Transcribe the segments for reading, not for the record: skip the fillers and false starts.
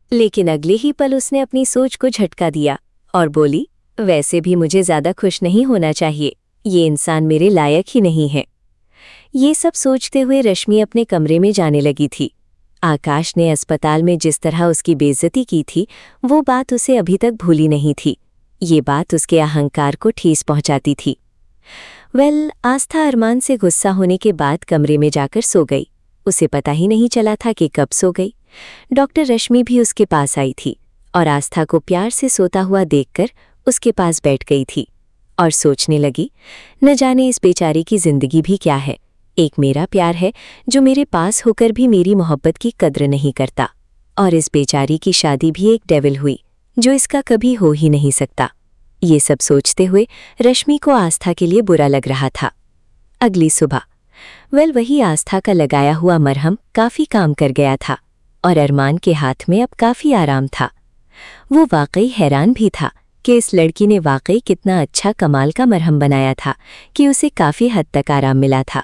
लेकिन अगले ही पल उसने अपनी सोच को झटका दिया और बोली, वैसे भी मुझे ज्यादा खुश नहीं होना चाहिए, ये इंसान मेरे लायक ही नहीं है। ये सब सोचते हुए रश्मि अपने कमरे में जाने लगी थी। आकाश ने अस्पताल में जिस तरह उसकी बेइज्जती की थी, वो बात उसे अभी तक भूली नहीं थी। ये बात उसके अहंकार को ठेस पहुंचाती थी। आस्था अरमान से गुस्सा होने के बाद कमरे में जाकर सो गई। उसे पता ही नहीं चला था कि कब सो गई। डॉक्टर रश्मि भी उसके पास आई थी और आस्था को प्यार से सोता हुआ देखकर उसके पास बैठ गई थी और सोचने लगी, न जाने इस बेचारी की जिंदगी भी क्या है। एक मेरा प्यार है जो मेरे पास होकर भी मेरी मोहब्बत की कद्र नहीं करता, और इस बेचारी की शादी भी एक डेविल हुई जो इसका कभी हो ही नहीं सकता। ये सब सोचते हुए रश्मि को आस्था के लिए बुरा लग रहा था। अगली सुबह वही आस्था का लगाया हुआ मरहम काफी काम कर गया था और अरमान के हाथ में अब काफी आराम था। वो वाकई हैरान भी था कि इस लड़की ने वाकई कितना अच्छा कमाल का मरहम बनाया था कि उसे काफी हद तक आराम मिला था।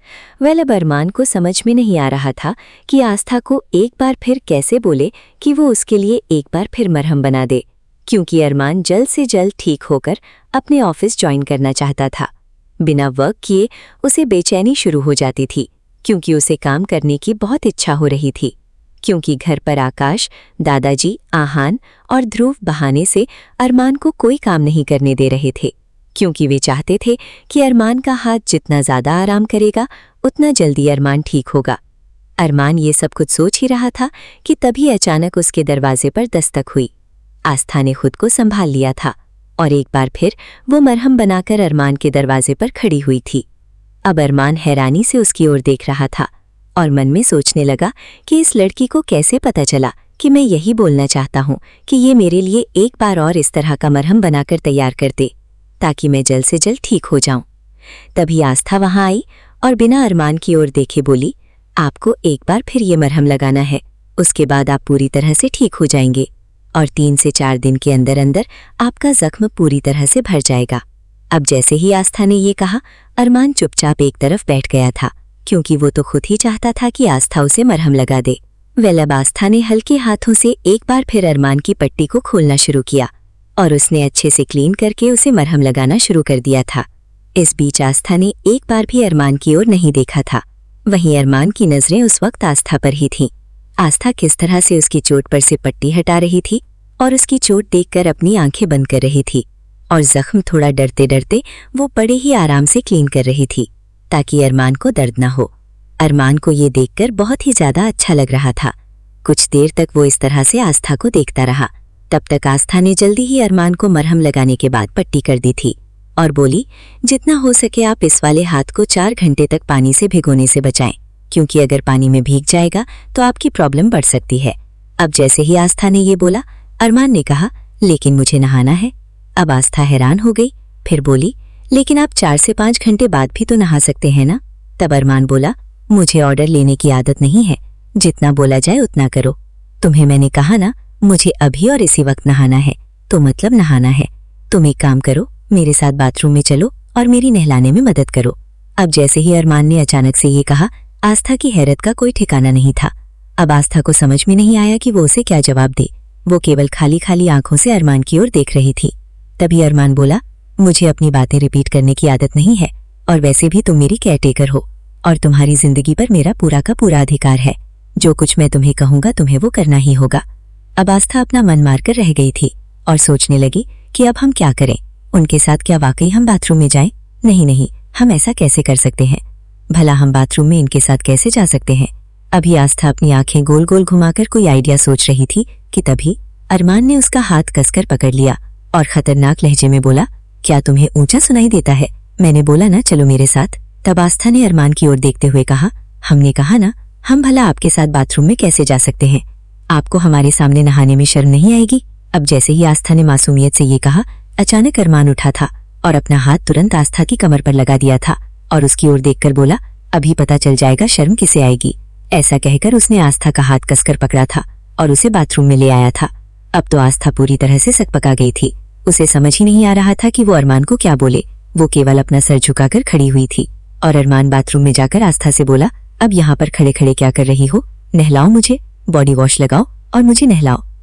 अब अरमान को समझ में नहीं आ रहा था कि आस्था को एक बार फिर कैसे बोले कि वो उसके लिए एक बार फिर मरहम बना दे, क्योंकि अरमान जल्द से जल्द ठीक होकर अपने ऑफिस ज्वाइन करना चाहता था। बिना वर्क किए उसे बेचैनी शुरू हो जाती थी, क्योंकि उसे काम करने की बहुत इच्छा हो रही थी। क्योंकि घर पर आकाश, दादाजी, आहान और ध्रुव बहाने से अरमान को कोई काम नहीं करने दे रहे थे, क्योंकि वे चाहते थे कि अरमान का हाथ जितना ज्यादा आराम करेगा उतना जल्दी अरमान ठीक होगा। अरमान ये सब कुछ सोच ही रहा था कि तभी अचानक उसके दरवाजे पर दस्तक हुई। आस्था ने खुद को संभाल लिया था और एक बार फिर वो मरहम बनाकर अरमान के दरवाजे पर खड़ी हुई थी। अब अरमान हैरानी से उसकी ओर देख रहा था और मन में सोचने लगा कि इस लड़की को कैसे पता चला कि मैं यही बोलना चाहता हूँ कि ये मेरे लिए एक बार और इस तरह का मरहम बनाकर तैयार कर दे, ताकि मैं जल्द से जल्द ठीक हो जाऊं। तभी आस्था वहां आई और बिना अरमान की ओर देखे बोली, आपको एक बार फिर ये मरहम लगाना है, उसके बाद आप पूरी तरह से ठीक हो जाएंगे और 3 से 4 दिन के अंदर अंदर आपका जख्म पूरी तरह से भर जाएगा। अब जैसे ही आस्था ने ये कहा, अरमान चुपचाप एक तरफ बैठ गया था, क्योंकि वो तो खुद ही चाहता था कि आस्था उसे मरहम लगा दे। अब आस्था ने हल्के हाथों से एक बार फिर अरमान की पट्टी को खोलना शुरू किया और उसने अच्छे से क्लीन करके उसे मरहम लगाना शुरू कर दिया था। इस बीच आस्था ने एक बार भी अरमान की ओर नहीं देखा था। वहीं अरमान की नजरें उस वक्त आस्था पर ही थीं। आस्था किस तरह से उसकी चोट पर से पट्टी हटा रही थी और उसकी चोट देखकर अपनी आंखें बंद कर रही थी, और जख्म थोड़ा डरते डरते वो बड़े ही आराम से क्लीन कर रही थी, ताकि अरमान को दर्द न हो। अरमान को ये देखकर बहुत ही ज्यादा अच्छा लग रहा था। कुछ देर तक वो इस तरह से आस्था को देखता रहा। तब तक आस्था ने जल्दी ही अरमान को मरहम लगाने के बाद पट्टी कर दी थी और बोली, जितना हो सके आप इस वाले हाथ को 4 घंटे तक पानी से भिगोने से बचाएं, क्योंकि अगर पानी में भीग जाएगा तो आपकी प्रॉब्लम बढ़ सकती है। अब जैसे ही आस्था ने ये बोला, अरमान ने कहा, लेकिन मुझे नहाना है। अब आस्था हैरान हो गई, फिर बोली, लेकिन आप 4 से 5 घंटे बाद भी तो नहा सकते हैं ना। तब अरमान बोला, मुझे ऑर्डर लेने की आदत नहीं है, जितना बोला जाए उतना करो। तुम्हें मैंने कहा ना, मुझे अभी और इसी वक्त नहाना है, तो मतलब नहाना है। तुम एक काम करो, मेरे साथ बाथरूम में चलो और मेरी नहलाने में मदद करो। अब जैसे ही अरमान ने अचानक से ये कहा, आस्था की हैरत का कोई ठिकाना नहीं था। अब आस्था को समझ में नहीं आया कि वो उसे क्या जवाब दे। वो केवल खाली खाली आंखों से अरमान की ओर देख रही थी। तभी अरमान बोला, मुझे अपनी बातें रिपीट करने की आदत नहीं है, और वैसे भी तुम मेरी केयरटेकर हो और तुम्हारी जिंदगी पर मेरा पूरा का पूरा अधिकार है। जो कुछ मैं तुम्हें कहूंगा तुम्हें वो करना ही होगा। अब आस्था अपना मन मारकर रह गई थी और सोचने लगी कि अब हम क्या करें। उनके साथ क्या वाकई हम बाथरूम में जाएं? नहीं, हम ऐसा कैसे कर सकते हैं? भला हम बाथरूम में इनके साथ कैसे जा सकते हैं? अभी आस्था अपनी आंखें गोल गोल घुमाकर कोई आइडिया सोच रही थी कि तभी अरमान ने उसका हाथ कसकर पकड़ लिया और खतरनाक लहजे में बोला, क्या तुम्हें ऊंचा सुनाई देता है? मैंने बोला ना चलो मेरे साथ। तब आस्था ने अरमान की ओर देखते हुए कहा, हमने कहा ना, हम भला आपके साथ बाथरूम में कैसे जा सकते हैं? आपको हमारे सामने नहाने में शर्म नहीं आएगी? अब जैसे ही आस्था ने मासूमियत से ये कहा, अचानक अरमान उठा था और अपना हाथ तुरंत आस्था की कमर पर लगा दिया था और उसकी ओर देखकर बोला, अभी पता चल जाएगा शर्म किसे आएगी। ऐसा कहकर उसने आस्था का हाथ कसकर पकड़ा था और उसे बाथरूम में ले आया था। अब तो आस्था पूरी तरह से सकपका गई थी। उसे समझ ही नहीं आ रहा था कि वो अरमान को क्या बोले। वो केवल अपना सर झुकाकर खड़ी हुई थी और अरमान बाथरूम में जाकर आस्था से बोला, अब यहाँ पर खड़े खड़े क्या कर रही हो? नहलाओ मुझे, बॉडी वॉश लगाओ और मुझे नहलाओ।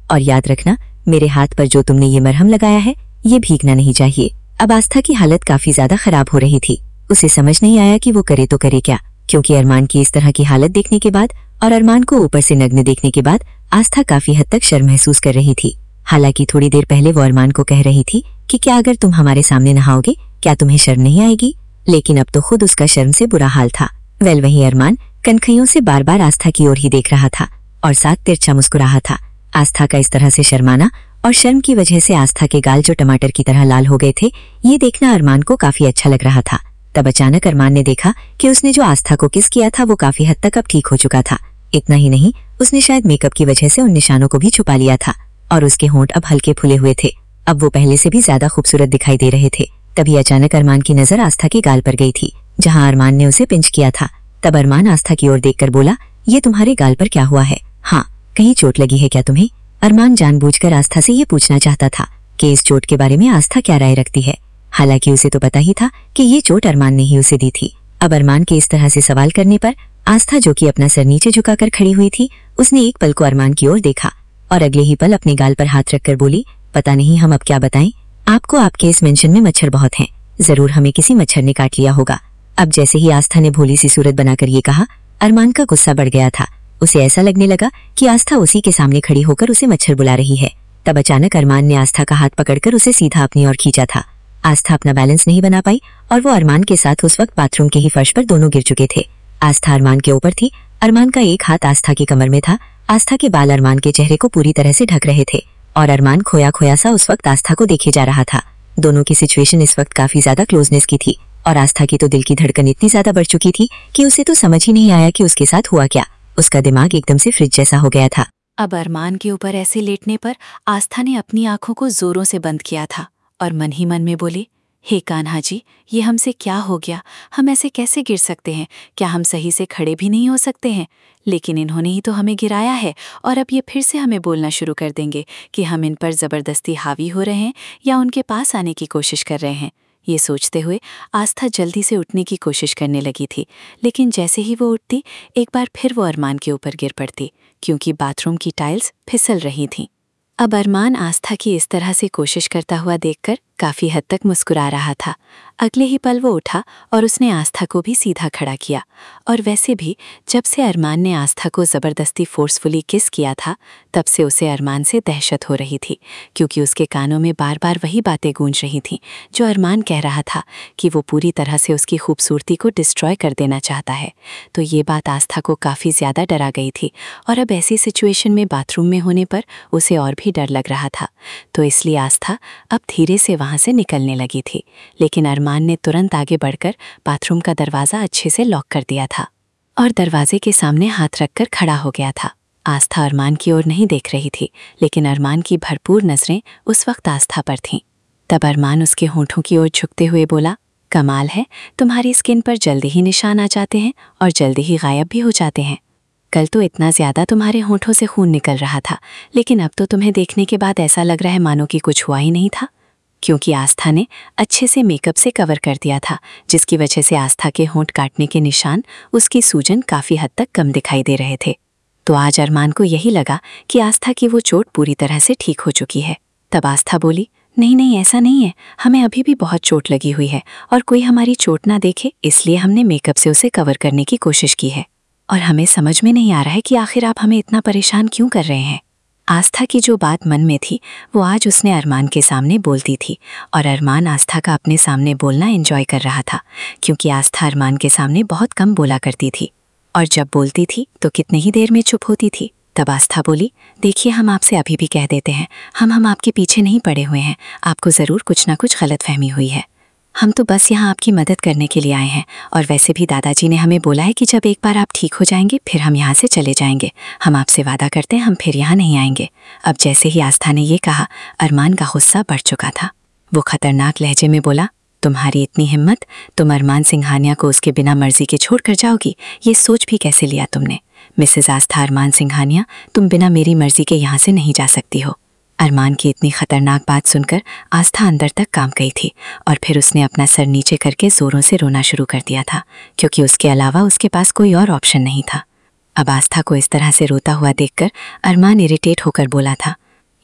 और याद रखना, मेरे हाथ पर जो तुमने ये मरहम लगाया है ये भीगना नहीं चाहिए। अब आस्था की हालत काफी ज्यादा खराब हो रही थी। उसे समझ नहीं आया कि वो करे तो करे क्या, क्योंकि अरमान की इस तरह की हालत देखने के बाद और अरमान को ऊपर से नग्न देखने के बाद आस्था काफी हद तक शर्म महसूस कर रही थी। हालांकि थोड़ी देर पहले वो अरमान को कह रही थी कि क्या अगर तुम हमारे सामने नहाओगे क्या तुम्हें शर्म नहीं आएगी, लेकिन अब तो खुद उसका शर्म से बुरा हाल था। वही अरमान कनखियों से बार बार आस्था की ओर ही देख रहा था और साथ तिरछा मुस्कुराहा था। आस्था का इस तरह से शर्माना और शर्म की वजह से आस्था के गाल जो टमाटर की तरह लाल हो गए थे, ये देखना अरमान को काफी अच्छा लग रहा था। तब अचानक अरमान ने देखा कि उसने जो आस्था को किस किया था वो काफी हद तक अब ठीक हो चुका था। इतना ही नहीं, उसने शायद मेकअप की वजह से उन निशानों को भी छुपा लिया था और उसके होंठ अब हल्के फुले हुए थे। अब वो पहले से भी ज्यादा खूबसूरत दिखाई दे रहे थे। तभी अचानक अरमान की नजर आस्था के गाल पर गई थी, जहां अरमान ने उसे पिंच किया था। तब अरमान आस्था की ओर देखकर बोला, ये तुम्हारे गाल पर क्या हुआ है? हाँ, कहीं चोट लगी है क्या तुम्हें? अरमान जानबूझकर आस्था से ये पूछना चाहता था कि इस चोट के बारे में आस्था क्या राय रखती है। हालांकि उसे तो पता ही था कि ये चोट अरमान ने ही उसे दी थी। अब अरमान के इस तरह से सवाल करने पर आस्था, जो कि अपना सर नीचे झुकाकर खड़ी हुई थी, उसने एक पल को अरमान की ओर देखा और अगले ही पल अपने गाल पर हाथ रखकर बोली, पता नहीं हम अब क्या बताएं आपको, आपके इस मेंशन में मच्छर बहुत हैं, जरूर हमें किसी मच्छर ने काट लिया होगा। अब जैसे ही आस्था ने भोली सी सूरत बनाकर ये कहा, अरमान का गुस्सा बढ़ गया था। उसे ऐसा लगने लगा कि आस्था उसी के सामने खड़ी होकर उसे मच्छर बुला रही है। तब अचानक अरमान ने आस्था का हाथ पकड़कर उसे सीधा अपनी ओर खींचा था। आस्था अपना बैलेंस नहीं बना पाई और वो अरमान के साथ उस वक्त बाथरूम के ही फर्श पर दोनों गिर चुके थे। आस्था अरमान के ऊपर थी, अरमान का एक हाथ आस्था की कमर में था। आस्था के बाल अरमान के चेहरे को पूरी तरह से ढक रहे थे और अरमान खोया खोया सा उस वक्त आस्था को देखे जा रहा था। दोनों की सिचुएशन इस वक्त काफी ज्यादा क्लोजनेस की थी और आस्था की तो दिल की धड़कन इतनी ज्यादा बढ़ चुकी थी कि उसे तो समझ ही नहीं आया कि उसके साथ हुआ क्या। उसका दिमाग एकदम से फ्रिज जैसा हो गया था। अब अरमान के ऊपर ऐसे लेटने पर आस्था ने अपनी आंखों को जोरों से बंद किया था और मन ही मन में बोली, हे कान्हा जी, ये हमसे क्या हो गया? हम ऐसे कैसे गिर सकते हैं? क्या हम सही से खड़े भी नहीं हो सकते हैं? लेकिन इन्होंने ही तो हमें गिराया है और अब ये फिर से हमें बोलना शुरू कर देंगे कि हम इन पर जबरदस्ती हावी हो रहे हैं या उनके पास आने की कोशिश कर रहे हैं। ये सोचते हुए आस्था जल्दी से उठने की कोशिश करने लगी थी, लेकिन जैसे ही वो उठती एक बार फिर वो अरमान के ऊपर गिर पड़ती, क्योंकि बाथरूम की टाइल्स फिसल रही थीं। अब अरमान आस्था की इस तरह से कोशिश करता हुआ देखकर काफी हद तक मुस्कुरा रहा था। अगले ही पल वो उठा और उसने आस्था को भी सीधा खड़ा किया। और वैसे भी जब से अरमान ने आस्था को जबरदस्ती फोर्सफुली किस किया था, तब से उसे अरमान से दहशत हो रही थी, क्योंकि उसके कानों में बार बार वही बातें गूंज रही थीं जो अरमान कह रहा था कि वो पूरी तरह से उसकी खूबसूरती को डिस्ट्रॉय कर देना चाहता है। तो ये बात आस्था को काफ़ी ज़्यादा डरा गई थी और अब ऐसी सिचुएशन में बाथरूम में होने पर उसे और भी डर लग रहा था। तो इसलिए आस्था अब धीरे से वहाँ से निकलने लगी थी, लेकिन अरमान ने तुरंत आगे बढ़कर बाथरूम का दरवाज़ा अच्छे से लॉक कर दिया था और दरवाजे के सामने हाथ रखकर खड़ा हो गया था। आस्था अरमान की ओर नहीं देख रही थी, लेकिन अरमान की भरपूर नज़रें उस वक्त आस्था पर थीं। तब अरमान उसके होंठों की ओर झुकते हुए बोला, कमाल है, तुम्हारी स्किन पर जल्दी ही निशान आ जाते हैं और जल्दी ही गायब भी हो जाते हैं। कल तो इतना ज़्यादा तुम्हारे होंठों से खून निकल रहा था, लेकिन अब तो तुम्हें देखने के बाद ऐसा लग रहा है मानो कि कुछ हुआ ही नहीं था, क्योंकि आस्था ने अच्छे से मेकअप से कवर कर दिया था, जिसकी वजह से आस्था के होंठ काटने के निशान, उसकी सूजन काफ़ी हद तक कम दिखाई दे रहे थे। तो आज अरमान को यही लगा कि आस्था की वो चोट पूरी तरह से ठीक हो चुकी है। तब आस्था बोली, नहीं नहीं, ऐसा नहीं है, हमें अभी भी बहुत चोट लगी हुई है और कोई हमारी चोट ना देखे इसलिए हमने मेकअप से उसे कवर करने की कोशिश की है, और हमें समझ में नहीं आ रहा है कि आखिर आप हमें इतना परेशान क्यों कर रहे हैं। आस्था की जो बात मन में थी वो आज उसने अरमान के सामने बोलती थी, और अरमान आस्था का अपने सामने बोलना एंजॉय कर रहा था, क्योंकि आस्था अरमान के सामने बहुत कम बोला करती थी और जब बोलती थी तो कितनी ही देर में चुप होती थी। तब आस्था बोली, देखिए, हम आपसे अभी भी कह देते हैं, हम आपके पीछे नहीं पड़े हुए हैं, आपको ज़रूर कुछ ना कुछ गलतफहमी हुई है। हम तो बस यहाँ आपकी मदद करने के लिए आए हैं, और वैसे भी दादाजी ने हमें बोला है कि जब एक बार आप ठीक हो जाएंगे फिर हम यहाँ से चले जाएंगे। हम आपसे वादा करते हैं हम फिर यहाँ नहीं आएंगे। अब जैसे ही आस्था ने ये कहा, अरमान का गुस्सा बढ़ चुका था। वो खतरनाक लहजे में बोला, तुम्हारी इतनी हिम्मत, तुम अरमान सिंघानिया को उसके बिना मर्जी के छोड़ कर जाओगी? ये सोच भी कैसे लिया तुमने? मिसेस आस्था अरमान सिंघानिया, तुम बिना मेरी मर्जी के यहाँ से नहीं जा सकती हो। अरमान की इतनी खतरनाक बात सुनकर आस्था अंदर तक कांप गई थी, और फिर उसने अपना सर नीचे करके जोरों से रोना शुरू कर दिया था, क्योंकि उसके अलावा उसके पास कोई और ऑप्शन नहीं था। अब आस्था को इस तरह से रोता हुआ देखकर अरमान इरिटेट होकर बोला था,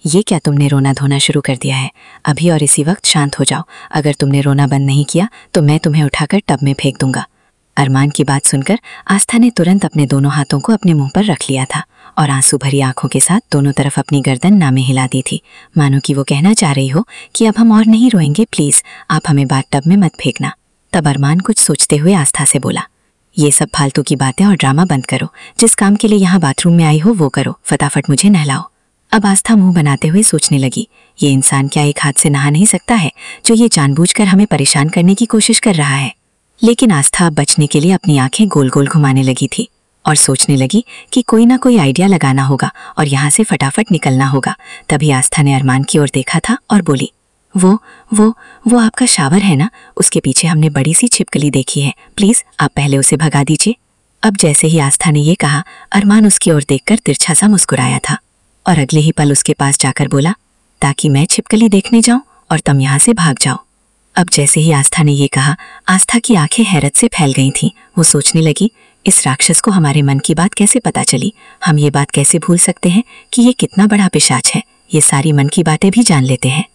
ये क्या तुमने रोना धोना शुरू कर दिया है? अभी और इसी वक्त शांत हो जाओ। अगर तुमने रोना बंद नहीं किया तो मैं तुम्हें उठाकर टब में फेंक दूंगा। अरमान की बात सुनकर आस्था ने तुरंत अपने दोनों हाथों को अपने मुंह पर रख लिया था और आंसू भरी आंखों के साथ दोनों तरफ अपनी गर्दन नामे हिला दी थी, मानो कि वो कहना चाह रही हो कि अब हम और नहीं रोएंगे, प्लीज आप हमें बाथ टब में मत फेंकना। तब अरमान कुछ सोचते हुए आस्था से बोला, ये सब फालतू की बातें और ड्रामा बंद करो। जिस काम के लिए यहाँ बाथरूम में आई हो वो करो, फटाफट मुझे नहलाओ। अब आस्था मुंह बनाते हुए सोचने लगी, ये इंसान क्या एक हाथ से नहा नहीं सकता है जो ये जानबूझकर हमें परेशान करने की कोशिश कर रहा है। लेकिन आस्था अब बचने के लिए अपनी आंखें गोल गोल घुमाने लगी थी और सोचने लगी कि कोई ना कोई आइडिया लगाना होगा और यहाँ से फटाफट निकलना होगा। तभी आस्था ने अरमान की ओर देखा था और बोली, वो आपका शावर है ना, उसके पीछे हमने बड़ी सी छिपकली देखी है, प्लीज आप पहले उसे भगा दीजिए। अब जैसे ही आस्था ने ये कहा, अरमान उसकी ओर देखकर तिरछा सा मुस्कुराया था और अगले ही पल उसके पास जाकर बोला, ताकि मैं छिपकली देखने जाऊं और तुम यहाँ से भाग जाओ। अब जैसे ही आस्था ने ये कहा, आस्था की आंखें हैरत से फैल गई थीं। वो सोचने लगी, इस राक्षस को हमारे मन की बात कैसे पता चली? हम ये बात कैसे भूल सकते हैं कि ये कितना बड़ा पिशाच है, ये सारी मन की बातें भी जान लेते हैं।